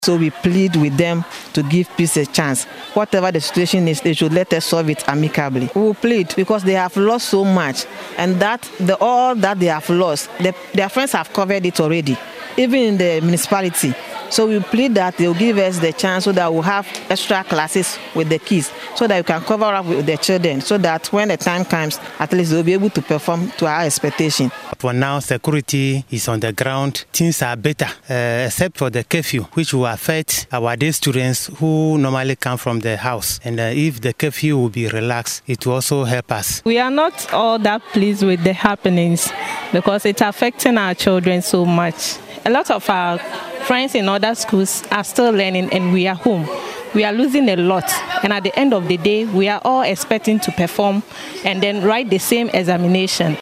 So we plead with them to give peace a chance. Whatever the situation is, they should let us solve it amicably. We will plead because they have lost so much, and that all that they have lost, their friends have covered it already, even in the municipality. So we plead that they'll give us the chance so that we'll have extra classes with the kids, so that we can cover up with the children, so that when the time comes, at least they'll be able to perform to our expectation. For now, security is on the ground. Things are better, except for the curfew, which will affect our day students who normally come from the house. And if the curfew will be relaxed, it will also help us. We are not all that pleased with the happenings because it's affecting our children so much. A lot of our friends in other schools are still learning, and we are home. We are losing a lot, and at the end of the day, we are all expecting to perform and then write the same examination.